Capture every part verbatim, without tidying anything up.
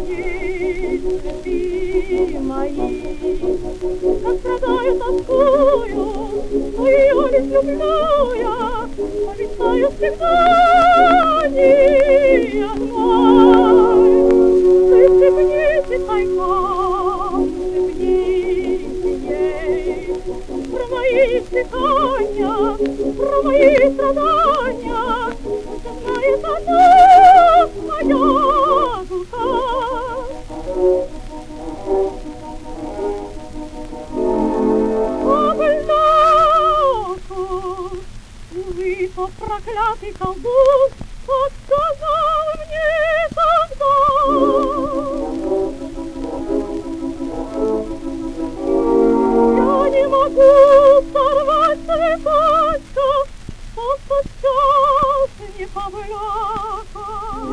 любви, любви мои. Как страдаю, тоскую, но ее лишь люблю я, а мечтаю всегда не одной. Ты шепните тайком, шепните ей про мои страдания, про мои страдания. Пусть знает она, моя душа. Увы, тот проклятый колдун подсказал мне тогда. Я не могу сорвать цветочка, что сейчас не повлека.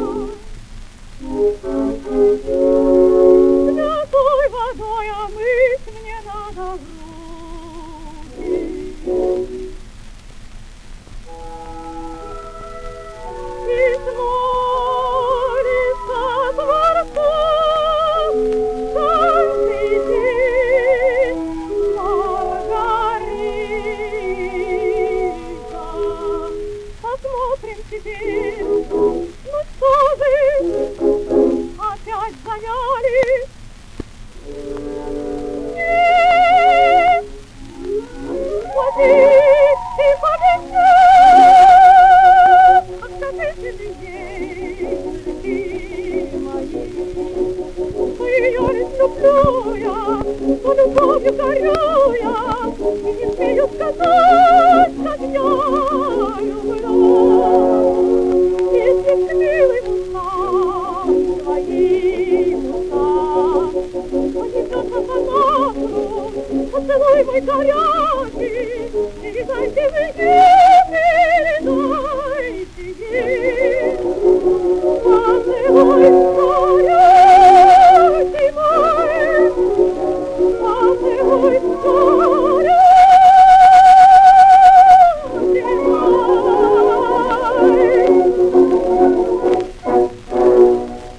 Святой водой омыть мне надо руки. Письмо листа творца, каждый день Маргарита. Посмотрим теперь, ну что вы опять занялись? Нет, водите по весне. Скажите мне, любви мои, что ее лишь люблю я, но любовь